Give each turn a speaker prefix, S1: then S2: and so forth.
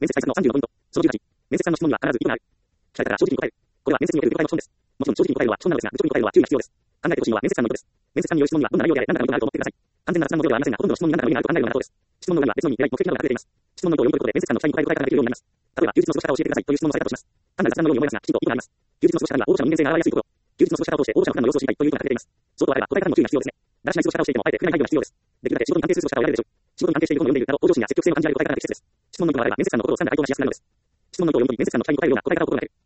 S1: 面接対策の36ポイント。その18、面接官の質問には必ず意図がある。聞かれたら正直に答える。これは面接における部下への質問です。もちろん正直に答えるのは基本なのですが、愚直に答えるのは注意が必要です。考えてほしいのは面接官の意図です。面接官による質問にはどんな内容であれ何らかの意図があると思ってください。完全な雑談のようではありませんが、ほとんどの質問に何らかの意味があると考えるのが妥当です。質問の裏には別の意味、目的などが隠れています。質問の意図を読むことで面接官の期待に応える答え方ができるようになります。例えば、休日の過ごし方を教えてくださいという質問をされたとします。単なる雑談のように思いますが、きちんと意味があります。休日の過ごし方には応募者の人間性が現れやすいところ。休日の過ごし方を通して応募者の普段の様子を知りたいということが隠れています。そうとあれば答え方にも注意が必要ですね。だらしない過ごし方をしていてもあえて触れない配慮が必要です。できるだけ仕事に関係する過ごし方を選べるでしょう。仕事に関係していることの読んでいるなど、向上心や積極性の感じられる答え方が適切です。質問の意図があれば面接官の心を掴んで相手を話しやすくなるのです。質問の意図を読み取り面接官の期待に応えるような答え方を心がける。